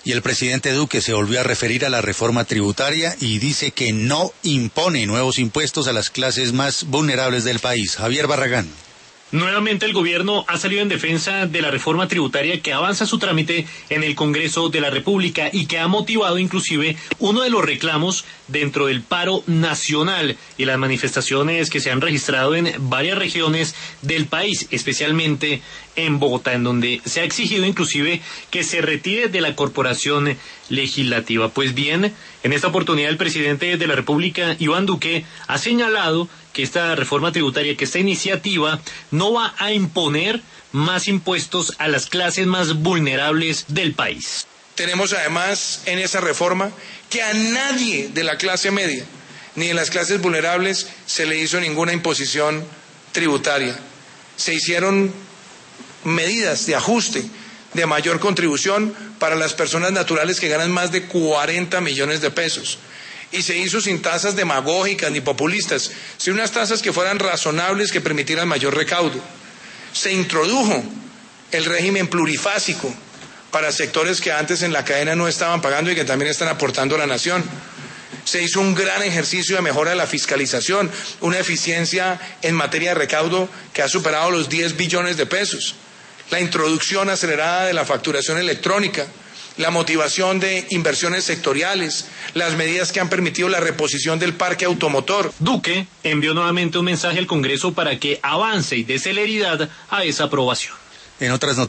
Y el presidente Duque se volvió a referir a la reforma tributaria y dice que no impone nuevos impuestos a las clases más vulnerables del país. Javier Barragán. Nuevamente el gobierno ha salido en defensa de la reforma tributaria que avanza su trámite en el Congreso de la República y que ha motivado inclusive uno de los reclamos dentro del paro nacional y las manifestaciones que se han registrado en varias regiones del país, especialmente en Bogotá, en donde se ha exigido inclusive que se retire de la corporación legislativa. Pues bien, en esta oportunidad el presidente de la República, Iván Duque, ha señalado que esta reforma tributaria, que esta iniciativa no va a imponer más impuestos a las clases más vulnerables del país. Tenemos además en esa reforma que a nadie de la clase media ni de las clases vulnerables se le hizo ninguna imposición tributaria. Se hicieron medidas de ajuste, de mayor contribución para las personas naturales que ganan más de 40 millones de pesos. Y se hizo sin tasas demagógicas ni populistas, sino unas tasas que fueran razonables, que permitieran mayor recaudo. Se introdujo el régimen plurifásico para sectores que antes en la cadena no estaban pagando y que también están aportando a la nación. Se hizo un gran ejercicio de mejora de la fiscalización, una eficiencia en materia de recaudo que ha superado los 10 billones de pesos. La introducción acelerada de la facturación electrónica, la motivación de inversiones sectoriales, las medidas que han permitido la reposición del parque automotor. Duque envió nuevamente un mensaje al Congreso para que avance y dé celeridad a esa aprobación. En otras noticias.